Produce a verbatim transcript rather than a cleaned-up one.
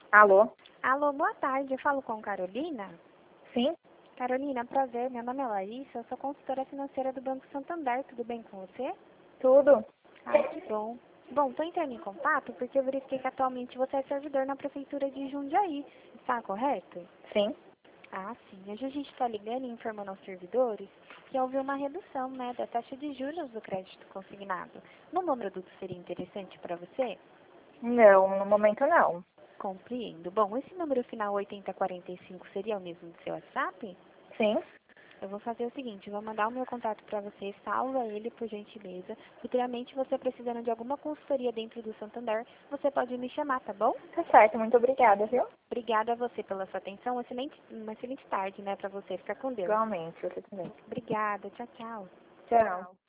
Alô? Alô, boa tarde. Eu falo com Carolina. Sim? Carolina, prazer. Meu nome é Larissa. Eu sou consultora financeira do Banco Santander. Tudo bem com você? Tudo? Ah, que bom. Bom, estou entrando em contato porque eu verifiquei que atualmente você é servidor na Prefeitura de Jundiaí. Está correto? Sim? Ah, sim. Hoje a gente está ligando e informando aos servidores que houve uma redução, né, da taxa de juros do crédito consignado. No novo produto seria interessante para você? Não, no momento não. Compreendo. Bom, esse número final oitenta quarenta e cinco seria o mesmo do seu WhatsApp? Sim? Eu vou fazer o seguinte, eu vou mandar o meu contato para você, salva ele por gentileza. Futuramente, você precisando de alguma consultoria dentro do Santander, você pode me chamar, tá bom? Tá certo, muito obrigada, viu? Obrigada a você pela sua atenção. Excelente, uma excelente tarde, né, para você. Fica com Deus. Igualmente, você também. Obrigada. Tchau, tchau. Tchau.